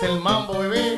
es el mambo, bebé.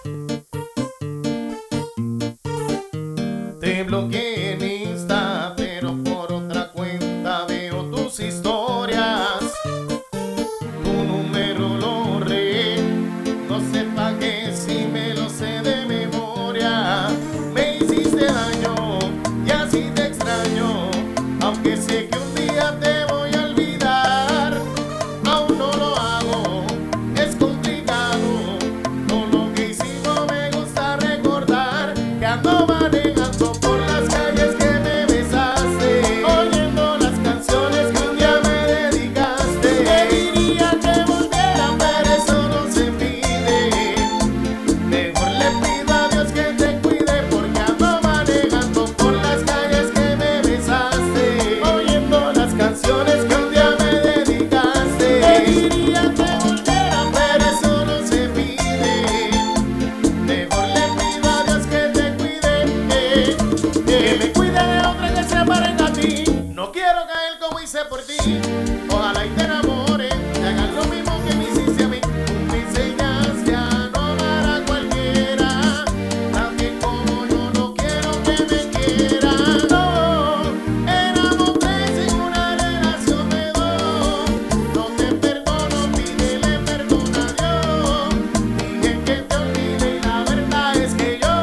Te bloqueé en Insta, pero por otra cuenta veo tus historias. Tu número lo borré, no sé pa' qué si me lo sé de memoria. Me hiciste daño y así te extraño, aunque sé que un día te voy a olvidar. Aún no lo hago, es complicado. Todo lo que hicimos me gusta recordar. Que ando manejando por las calles que me besaste, oyendo las canciones que un día me dedicaste. Te diría que volviera, pero eso no se pide. Mejor le pido a Dios que te cuide, porque ando manejando por las calles que me besaste, oyendo las canciones que un día me dedicaste. Te diría que volviera, pero eso no se pide. Mejor le pido a Dios que te cuide, que me cuide de otra que se parezca a ti. No quiero caer como hice por ti. Ojalá y te enamores, te hagas lo mismo que me hiciste a mí. Tú me enseñaste a no amar a cualquiera, también como yo no quiero que me quiera. No, éramos tres en una relación de dos. No te perdono, pídele perdón a Dios. Dije que te olvide y la verdad es que yo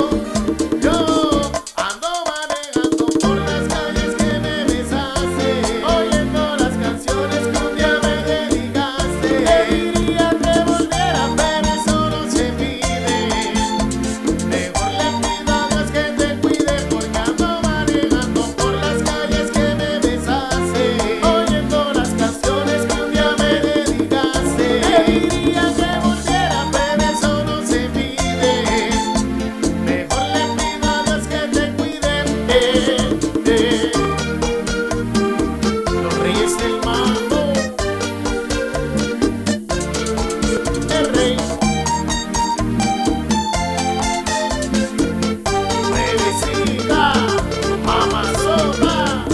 ando manejando por las calles que me besaste, oyendo las canciones que un día me dedicaste. Te diría que volviera, pero eso no se pide. Mejor le pido a Dios que te cuide, porque ando manejando por las calles que me besaste, oyendo las canciones que un día me dedicaste. Te diría que volviera, pero eso no se pide. Mejor le pido a Dios que te cuide. Los reyes del mambo, el rey, bebecita, mamazota.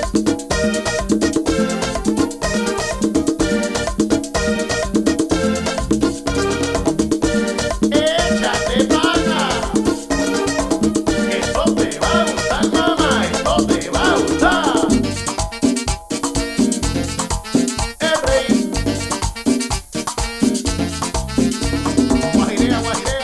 Échate pana, que esto te va a gustar, mamá, esto te va a gustar. El rey, guajirea, guajirea.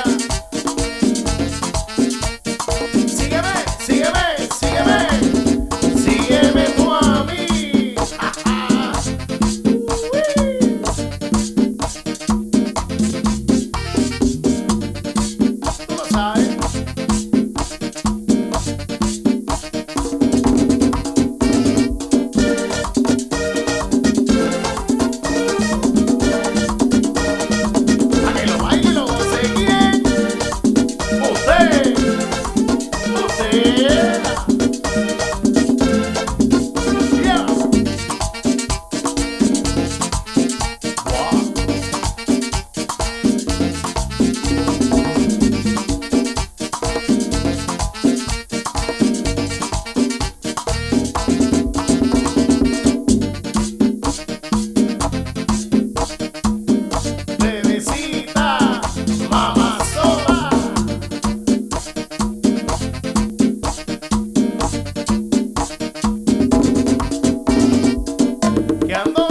Sígueme, sígueme, sígueme, sígueme tú a mí. Tú lo sabes. A que lo baile y lo goce bien. Usted. Yeah. Wow. Bebecita, mamazota. Que ando